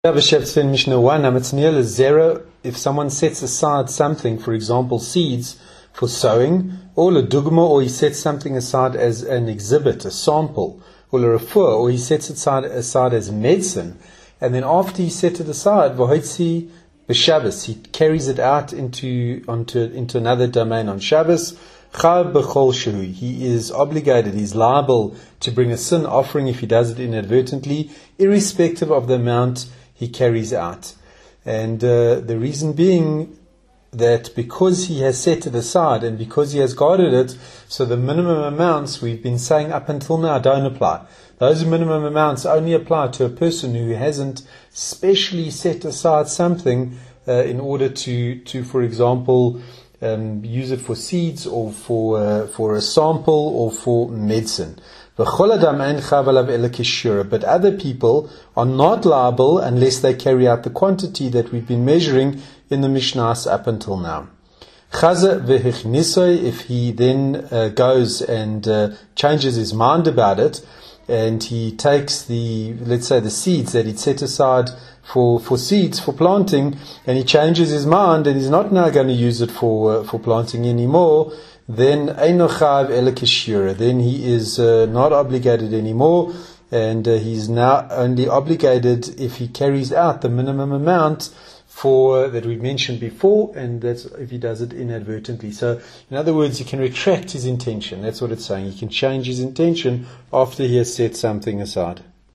In Mishnah 1, zero, if someone sets aside something, for example, seeds for sowing, or a dugma, or he sets something aside as an exhibit, a sample, or a refuah, or he sets it aside as medicine, and then after he set it aside, v'hoitzi b'Shabbos, he carries it out into another domain on Shabbos. Chav b'chol shehu, he is obligated, he's liable to bring a sin offering if he does it inadvertently, irrespective of the amount he carries out. And the reason being that because he has set it aside and because he has guarded it, so the minimum amounts we've been saying up until now don't apply. Those minimum amounts only apply to a person who hasn't specially set aside something in order to, for example, use it for seeds or for a sample or for medicine. But other people are not liable unless they carry out the quantity that we've been measuring in the Mishnahs up until now. If he then goes and changes his mind about it, and he takes let's say the seeds that he'd set aside for seeds, for planting, and he changes his mind and he's not now going to use it for planting anymore, then then he is not obligated anymore, and he's now only obligated if he carries out the minimum amount that we mentioned before, and that's if he does it inadvertently. So, in other words, he can retract his intention. That's what it's saying. He can change his intention after he has set something aside.